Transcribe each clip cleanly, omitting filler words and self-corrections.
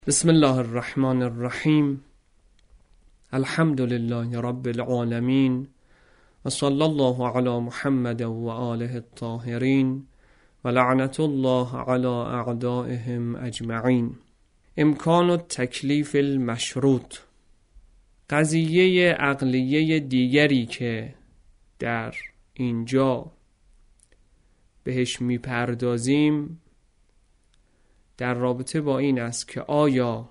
بسم الله الرحمن الرحیم. الحمد لله رب العالمین و صلی الله علی محمد و آله الطاهرین و لعنت الله علی اعدائهم اجمعین. امکان التکلیف المشروط. قضیه عقلیه دیگری که در اینجا بهش میپردازیم در رابطه با این است که آیا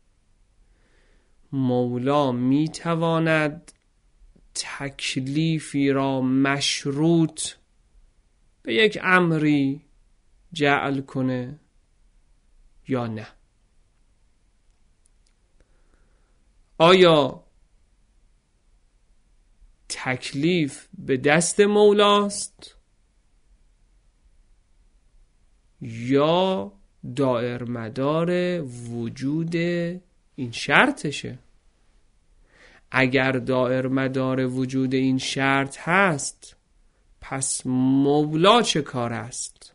مولا میتواند تکلیفی را مشروط به یک امری جعل کنه یا نه؟ آیا تکلیف به دست مولاست یا دائر مدار وجود این شرطشه؟ اگر دائر مدار وجود این شرط هست، پس مولا چه کار است؟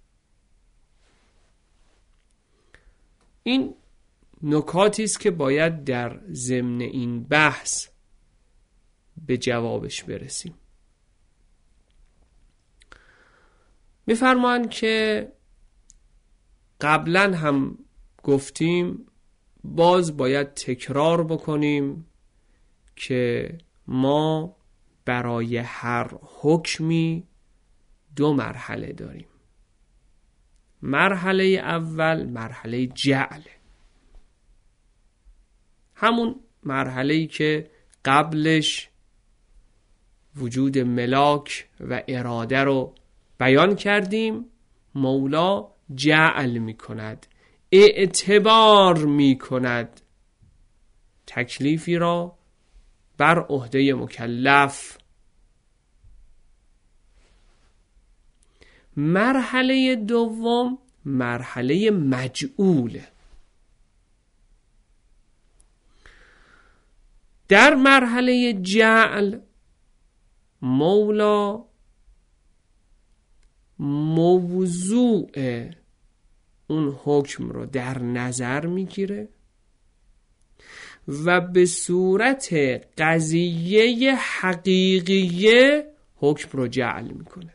این نکاتی است که باید در ضمن این بحث به جوابش برسیم. می‌فرمایند که قبلا هم گفتیم، باز باید تکرار بکنیم که ما برای هر حکمی دو مرحله داریم. مرحله اول مرحله جعل، همون مرحله‌ای که قبلش وجود ملاک و اراده رو بیان کردیم. مولا جعل می کند، اعتبار می کند تکلیفی را بر عهده مکلف. مرحله دوم مرحله مجعوله. در مرحله جعل مولا موضوع اون حکم رو در نظر میگیره و به صورت قضیه حقیقیه حکم رو جعل میکنه.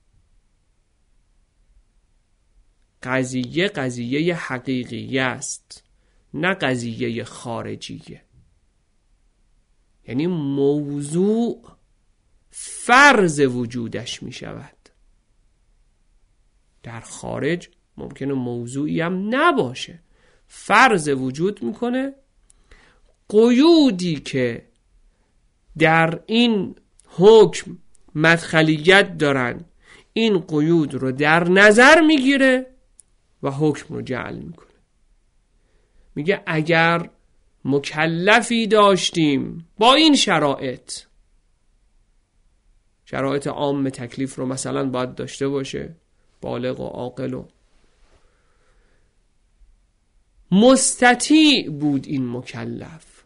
قضیه حقیقیه است، نه قضیه خارجیه. یعنی موضوع فرض وجودش میشود. در خارج ممکنه موضوعی هم نباشه، فرض وجود میکنه. قیودی که در این حکم مدخلیت دارن، این قیود رو در نظر میگیره و حکم رو جعل میکنه. میگه اگر مکلفی داشتیم با این شرایط عام تکلیف رو مثلا باید داشته باشه، بالغ و عاقل و مستطیع بود، این مکلف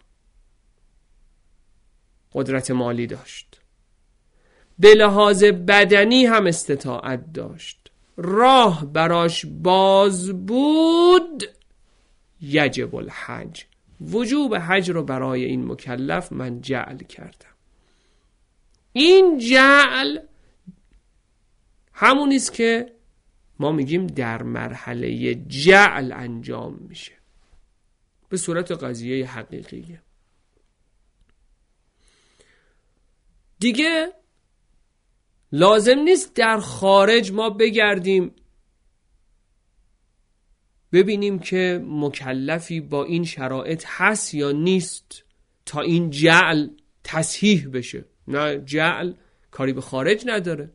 قدرت مالی داشت، به لحاظ بدنی هم استطاعت داشت، راه براش باز بود، یجب الحج، وجوب حج رو برای این مکلف من جعل کردم. این جعل همونیست که ما میگیم در مرحله جعل انجام میشه به صورت قضیه حقیقیه. دیگه لازم نیست در خارج ما بگردیم ببینیم که مکلفی با این شرایط هست یا نیست تا این جعل تصحیح بشه. نه، جعل کاری به خارج نداره.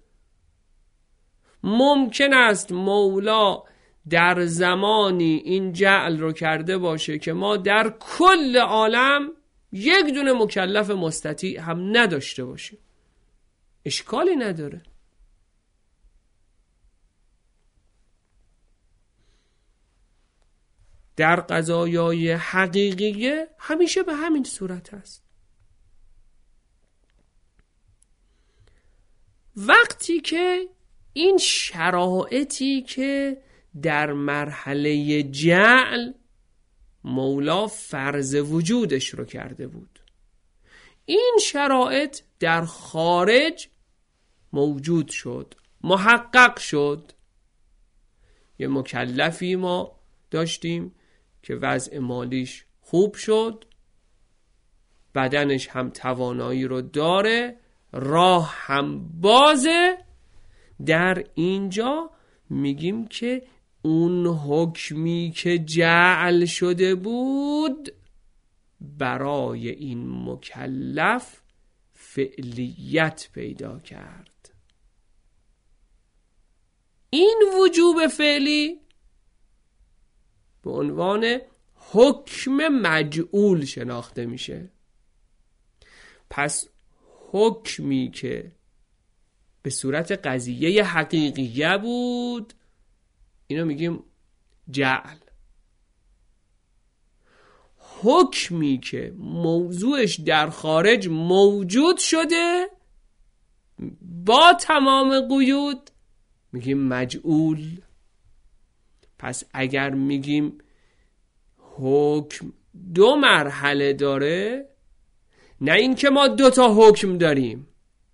ممکن است مولا در زمانی این جعل رو کرده باشه که ما در کل عالم یک دونه مکلف مستطیع هم نداشته باشیم، اشکالی نداره. در قضایای حقیقیه همیشه به همین صورت است. وقتی که این شرایطی که در مرحله جعل مولا فرض وجودش رو کرده بود. این شرایط در خارج موجود شد، محقق شد. یه مکلفی ما داشتیم که وضع مالیش خوب شد، بدنش هم توانایی رو داره، راه هم بازه. در اینجا میگیم که اون حکمی که جعل شده بود برای این مکلف فعلیت پیدا کرد. این وجوب فعلی به عنوان حکم مجعول شناخته میشه. پس حکمی که به صورت قضیه حقیقیه بود اینو میگیم جعل. حکمی که موضوعش در خارج موجود شده با تمام قیود میگیم مجعول. پس اگر میگیم حکم 2 مرحله داره، نه این که ما 2 تا حکم داریم،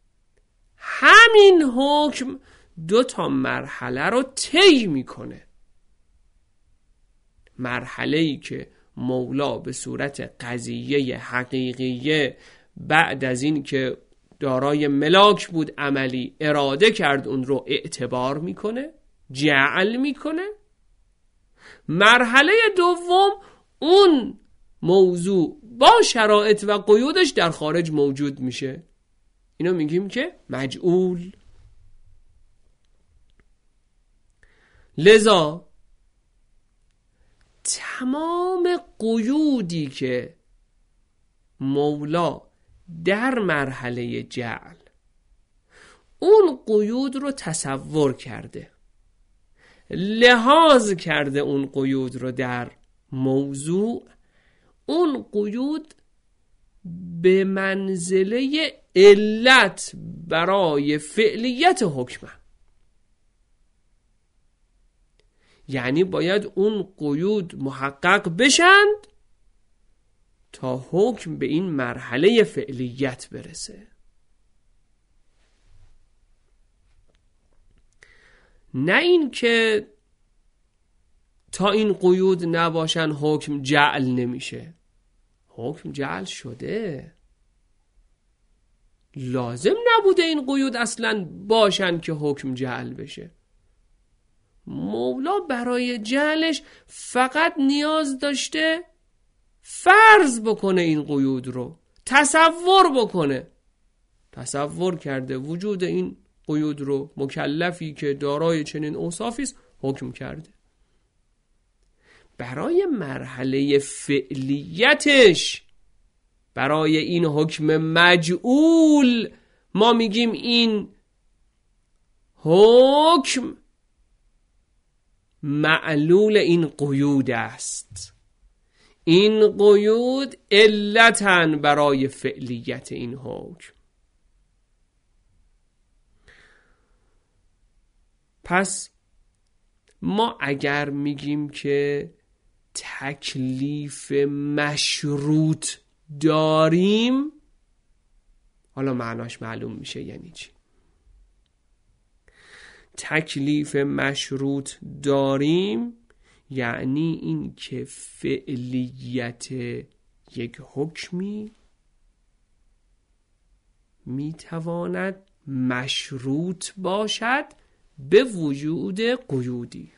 همین حکم 2 تا مرحله رو طی میکنه. مرحله‌ای که مولا به صورت قضیه حقیقیه بعد از این که دارای ملاک بود عملی اراده کرد اون رو اعتبار میکنه، جعل میکنه. مرحله دوم اون موضوع با شرایط و قیودش در خارج موجود میشه، اینو میگیم که مجعول. لذا تمام قیودی که مولا در مرحله جعل اون قیود رو تصور کرده، لحاظ کرده اون قیود رو در موضوع، اون قیود به منزله علت برای فعلیت حکمه. یعنی باید اون قیود محقق بشند تا حکم به این مرحله فعلیت برسه. نه این که تا این قیود نباشن حکم جعل نمیشه. حکم جعل شده، لازم نبوده این قیود اصلا باشن که حکم جعل بشه. مولا برای جعلش فقط نیاز داشته فرض بکنه این قیود رو، تصور بکنه. تصور کرده وجود این قیود رو، مکلفی که دارای چنین اوصافی است حکم کرده. برای مرحله فعلیتش، برای این حکم مجعول، ما میگیم این حکم معلول این قیود است. این قیود علتن برای فعلیت این حکم. پس ما اگر میگیم که تکلیف مشروط داریم، حالا معناش معلوم میشه یعنی چی. تکلیف مشروط داریم یعنی این که فعلیت یک حکمی میتواند مشروط باشد به وجود قیودی.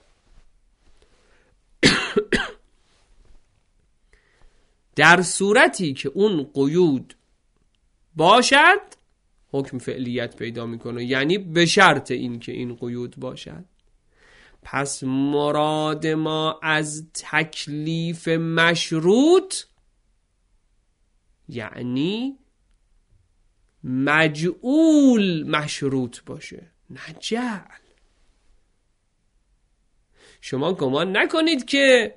در صورتی که اون قیود باشد حکم فعلیت پیدا میکنه، یعنی به شرط این که این قیود باشد. پس مراد ما از تکلیف مشروط یعنی مجعول مشروط باشه، نه جعل. شما گمان نکنید که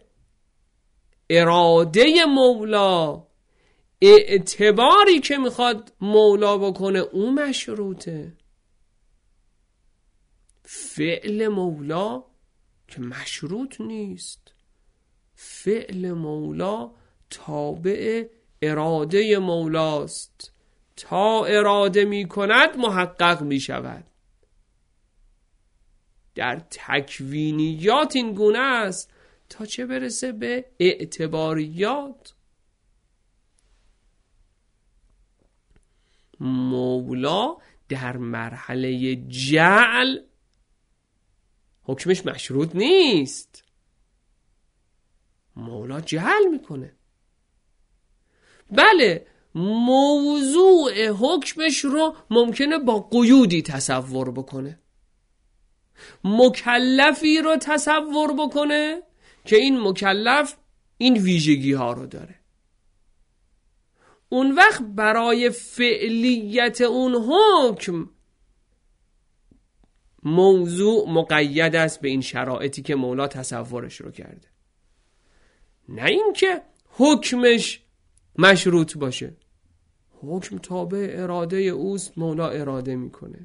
اراده مولا، اعتباری که میخواد مولا بکنه اون مشروطه. فعل مولا که مشروط نیست، فعل مولا تابع اراده مولاست، تا اراده می کند محقق می شود. در تکوینیات این گونه است تا چه برسه به اعتباریات. مولا در مرحله جعل حکمش مشروط نیست، مولا جعل میکنه. بله، موضوع حکمش رو ممکنه با قیودی تصور بکنه، مکلفی رو تصور بکنه که این مکلف این ویژگی ها رو داره. اون وقت برای فعلیت اون حکم موضوع مقید است به این شرایطی که مولا تصورش رو کرده، نه اینکه حکمش مشروط باشه. حکم تابع اراده اوست، مولا اراده میکنه.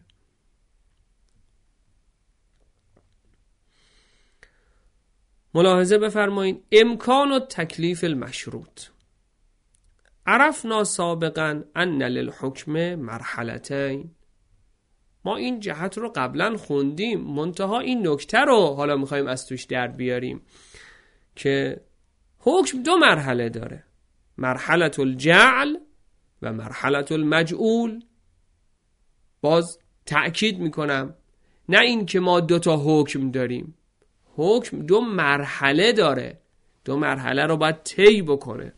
ملاحظه بفرمایید. امکان و تکلیف المشروط. عرفنا سابقا ان للحکم مرحلتین. ما این جهت رو قبلا خوندیم، منتها این نکته رو حالا میخوایم از توش در بیاریم که حکم دو مرحله داره، مرحله الجعل و مرحله المجعول. باز تأکید میکنم، نه این که ما دو تا حکم داریم، حکم دو مرحله داره، دو مرحله رو باید طی بکنه.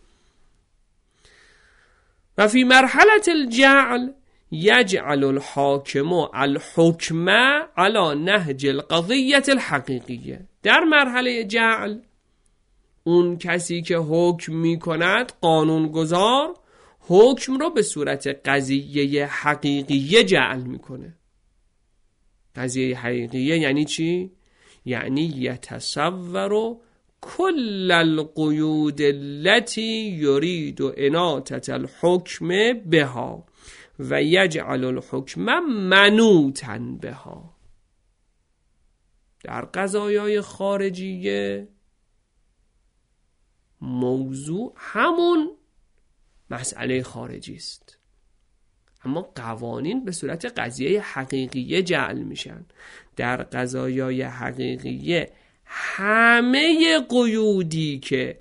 و فی مرحله الجعل یجعل الحاکم الحکم علی نهج القضیة الحقیقیه. در مرحله جعل اون کسی که حکم می کند، قانونگذار، حکم رو به صورت قضیه حقیقیه جعل میکنه. قضیه حقیقیه یعنی چی؟ یعنی یتصور کل القیود التي یرید اناطة الحکم بها و یجعل الحکم منوطا بها. در قضایای خارجیه موضوع همون مسئله خارجی است، اما قوانین به صورت قضیه حقیقیه جعل میشن. در قضایای حقیقیه همه قیودی که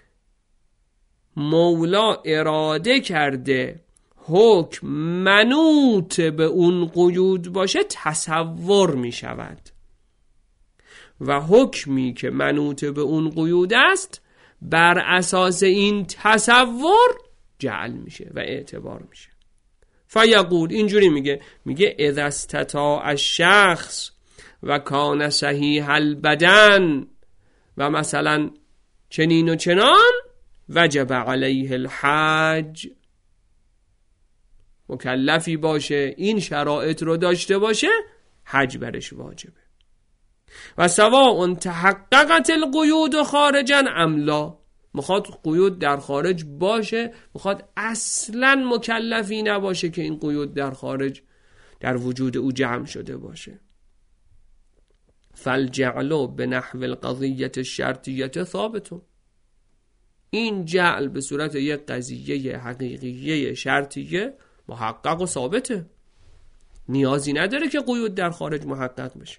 مولا اراده کرده حکم منوط به اون قیود باشه تصور می شود و حکمی که منوط به اون قیود است بر اساس این تصور جعل میشه و اعتبار میشه. فیقول، اینجوری میگه اذا استطاع الشخص و کان صحیح البدن و مثلا چنین و چنان وجب علیه الحج. مکلفی باشه، این شرایط رو داشته باشه، حج برش واجبه. و سواء تحققت القیود خارجا ام لا، میخواد قیود در خارج باشه، میخواد اصلا مکلفی نباشه که این قیود در خارج در وجود او جمع شده باشه. فالجعل به نحو القضیة الشرطیة ثابتون. این جعل به صورت یک قضیه حقیقیه شرطیه محقق و ثابته، نیازی نداره که قیود در خارج محقق بشه.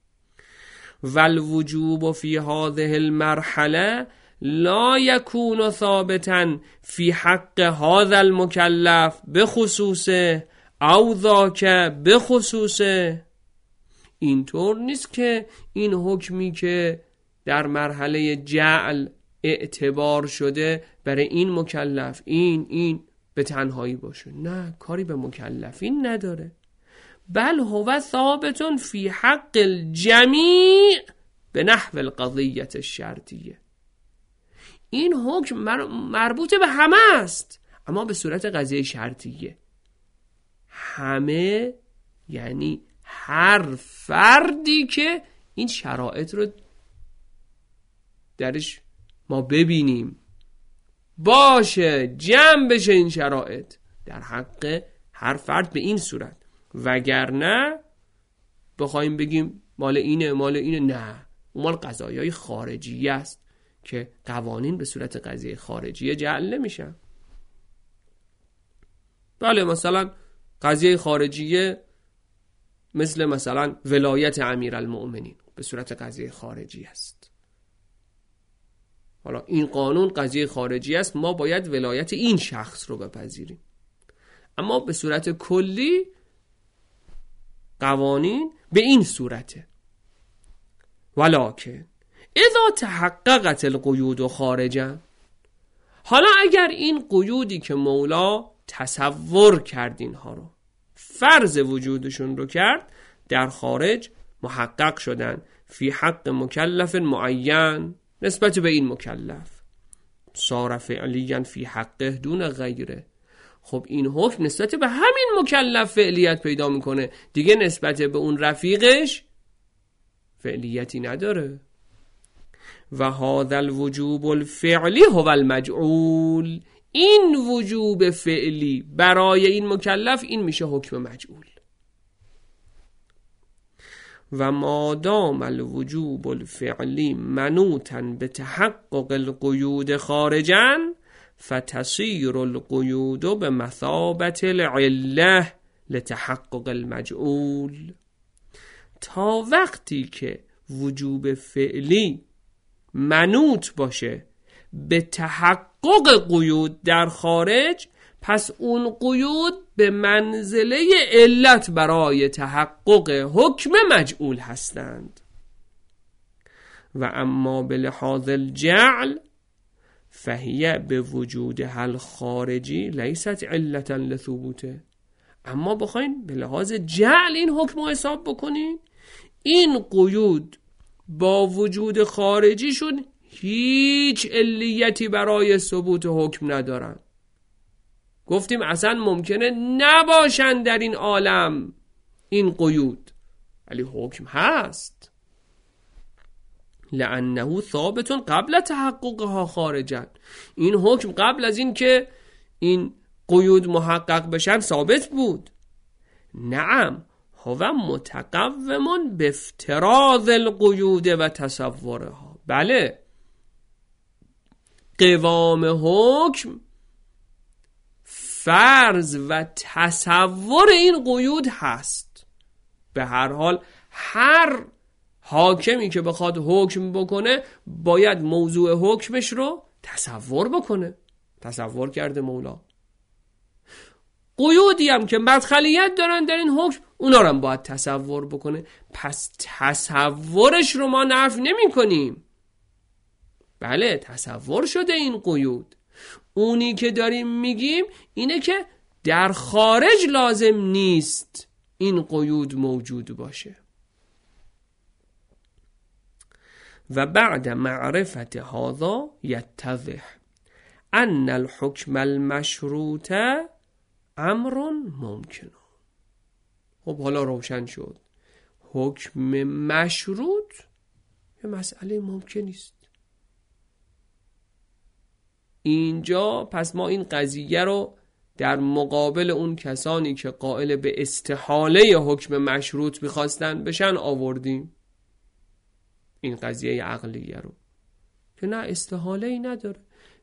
والوجوب فی هذه المرحله لا يكون ثابتا في حق هذا المكلف بخصوصه او ذاك بخصوصه. اینطور نیست که این حکمی که در مرحله جعل اعتبار شده برای این مکلف این به تنهایی باشه. نه، کاری به مکلفین نداره. بل هو ثابت فی حق الجمیع به نحو القضیة الشرطیه. این حکم مربوط به همه است، اما به صورت قضیه شرطیه. همه یعنی هر فردی که این شرایط رو درش ما ببینیم باشه، جمع بشه این شرایط در حق هر فرد به این صورت. وگرنه بخوایم بگیم مال اینه نه، اون مال قضایای خارجی است که قوانین به صورت قضیه خارجی جعل نمیشن. بله مثلا قضیه خارجیه مثل مثلا ولایت امیرالمؤمنین به صورت قضیه خارجی است. حالا این قانون قضیه خارجی است، ما باید ولایت این شخص رو بپذیریم. اما به صورت کلی قوانین به این صورته. ولکن اذا تحققت القیود خارجا، حالا اگر این قیودی که مولا تصور کرد اینها رو، فرض وجودشون رو کرد، در خارج محقق شدن، فی حق مکلف معین، نسبت به این مکلف، صار فعلیا فی حقه دون غیره. خب این حکم نسبت به همین مکلف فعلیت پیدا میکنه دیگه، نسبت به اون رفیقش فعلیتی نداره. و هذا الوجوب الفعلی هو المجعول، این وجوب فعلی برای این مکلف این میشه حکم مجعول. و مادام الوجوب الفعلی منوطا به تحقق القیود خارجا فتصیر القیود به مثابت العله لتحقق المجعول. تا وقتی که وجوب فعلی منوط باشه به تحقق قیود در خارج، پس اون قیود به منزله علت برای تحقق حکم مجعول هستند. و اما به لحاظ الجعل فهیه به وجود حل خارجی لیست علتا لثبوته. اما بخواین به لحاظ جعل این حکم رو حساب بکنین، این قیود با وجود خارجیشون هیچ علیتی برای ثبوت حکم ندارن. گفتیم اصلا ممکنه نباشن در این عالم این قیود، ولی حکم هست، لانه ثابت قبل تحققها خارجا. این حکم قبل از این که این قیود محقق بشن ثابت بود. نعم هو متقوم به افتراض القیود و تصورها. بله قوام حکم فرض و تصور این قیود هست. به هر حال هر حاکمی که بخواد حکم بکنه باید موضوع حکمش رو تصور بکنه. تصور کرده مولا. قیودی هم که مدخلیت دارن در این حکم اونا رو هم باید تصور بکنه. پس تصورش رو ما نفی نمی کنیم. بله تصور شده این قیود. اونی که داریم میگیم اینه که در خارج لازم نیست این قیود موجود باشه. و بعد معرفت هذا یتضح ان الحکم المشروط امر ممکن. خب حالا روشن شد حکم مشروط یه مسئله ممکنی است. اینجا پس ما این قضیه رو در مقابل اون کسانی که قائل به استحاله حکم مشروط میخواستن بشن آوردیم. این قضیه عقلیه رو که نه استحاله ای نداره،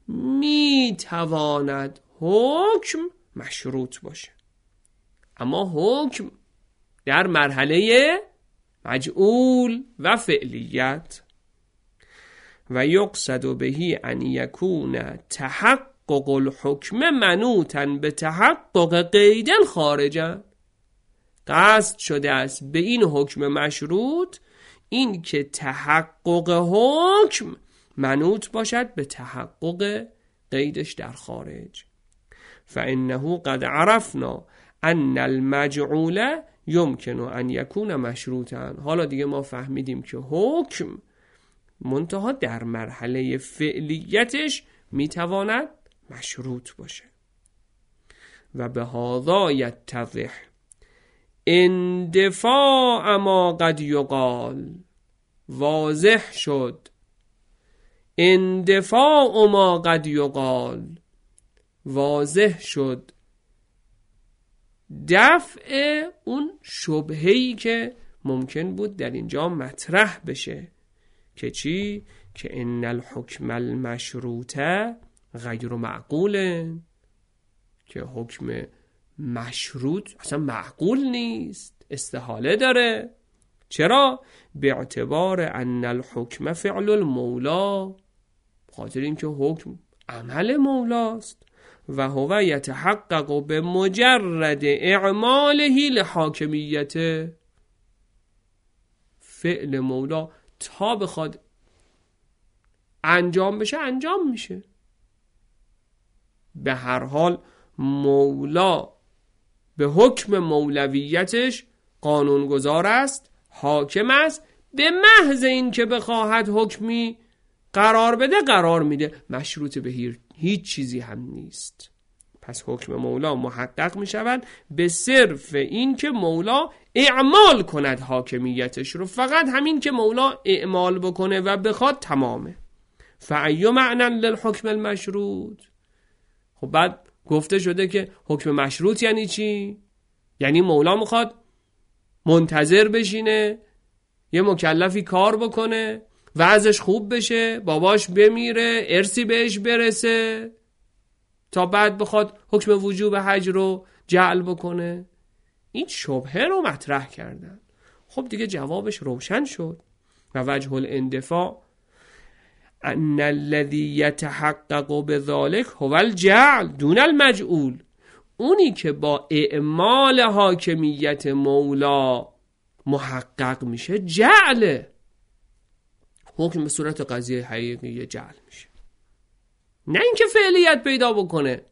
میتواند حکم مشروط باشه، اما حکم در مرحله مجعول و فعلیت. و یقصد بهی ان یکون تحقق الحکم منوطا به تحقق قید خارجا. قصد شده است به این حکم مشروط این که تحقق حکم منوط باشد به تحقق قیدش در خارج. فانه قد عرفنا ان المجعول یمکن ان یکون مشروطا. حالا دیگه ما فهمیدیم که حکم منتها در مرحله فعلیتش میتواند مشروط باشه. و به هذا یتضح اندفاع ما قد یقال. واضح شد اندفاع ما قد یقال، واضح شد دفع اون شبهه‌ای که ممکن بود در اینجا مطرح بشه که چی؟ که ان الحکم المشروطه غیر معقول، که حکم مشروط اصلا معقول نیست، استحاله داره. چرا؟ به اعتبار ان الحکم فعل المولا، خاطر اینکه حکم عمل مولاست و هو یتحقق به مجرد اعماله لحاکمیته. فعل مولا تا بخواد انجام بشه انجام میشه. به هر حال مولا به حکم مولویتش قانونگذار است، حاکم است، به محض این که بخواهد حکمی قرار بده قرار میده، مشروط به هیچ چیزی هم نیست. پس حکم مولا محقق میشود به صرف این که مولا اعمال کند حاکمیتش رو، فقط همین که مولا اعمال بکنه و بخواد تمامه. فأی معنی للحکم المشروط. خب بعد گفته شده که حکم مشروط یعنی چی؟ یعنی مولا میخواد منتظر بشینه یه مکلفی کار بکنه، وضعش خوب بشه، باباش بمیره، ارثی بهش برسه، تا بعد بخواد حکم وجوب حج رو جعل بکنه؟ این شبهه رو مطرح کردن. خب دیگه جوابش روشن شد. و وجه الاندفاع ان الذی یتحقق بذلک هو الجعل دون المجعول. اونی که با اعمال حاکمیت مولا محقق میشه جعله، حکم به صورت قضیه حقیقی جعل میشه، نه اینکه فعلیت پیدا بکنه.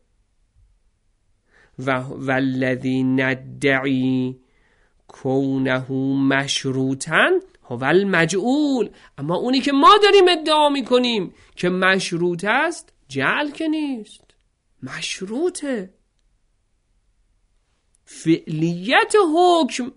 والذی ندعی کونه مشروطا هو المجعول. اما اونی که ما داریم ادعا میکنیم که مشروط است جعل که نیست، مشروطه. فعلیت حکم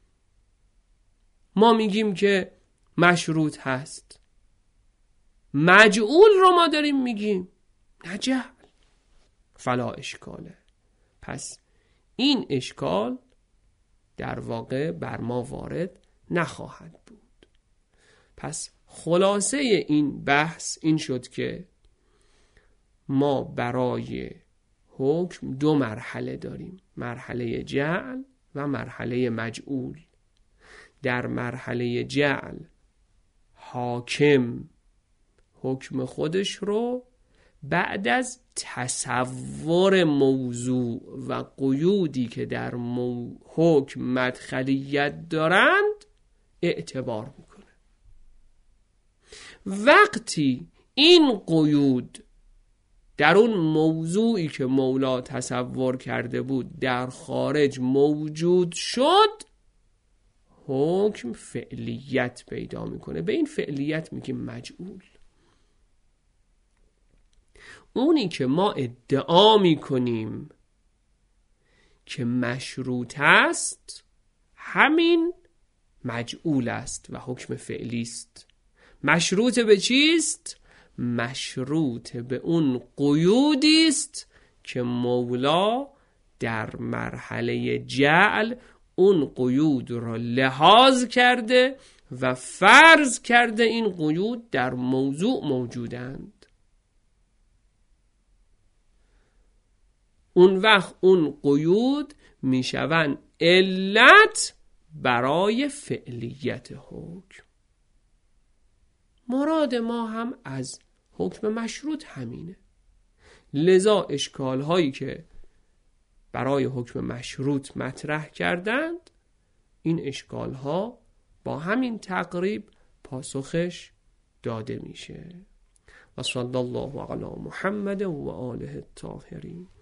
ما میگیم که مشروط هست، مجعول رو ما داریم میگیم نه جعل. فلا اشکاله. پس این اشکال در واقع بر ما وارد نخواهد بود. پس خلاصه این بحث این شد که ما برای حکم دو مرحله داریم، مرحله جعل و مرحله مجعول. در مرحله جعل حاکم حکم خودش رو بعد از تصور موضوع و قیودی که در حکم مدخلیت دارند اعتبار میکنه. وقتی این قیود در اون موضوعی که مولا تصور کرده بود در خارج موجود شد، حکم فعلیت پیدا میکنه. به این فعلیت میگیم مجعول. اونی که ما ادعا میکنیم که مشروط است همین مجعول است و حکم فعلی است. مشروط به چیست؟ مشروط به اون قیودی است که مولا در مرحله جعل اون قیود را لحاظ کرده و فرض کرده این قیود در موضوع موجودند. اون وقت اون قیود میشوند علت برای فعلیت حکم. مراد ما هم از حکم مشروط همینه. لذا اشکال هایی که برای حکم مشروط مطرح کردند، این اشکال ها با همین تقریب پاسخش داده میشه. و صلی الله علی محمد و آله الطاهرین.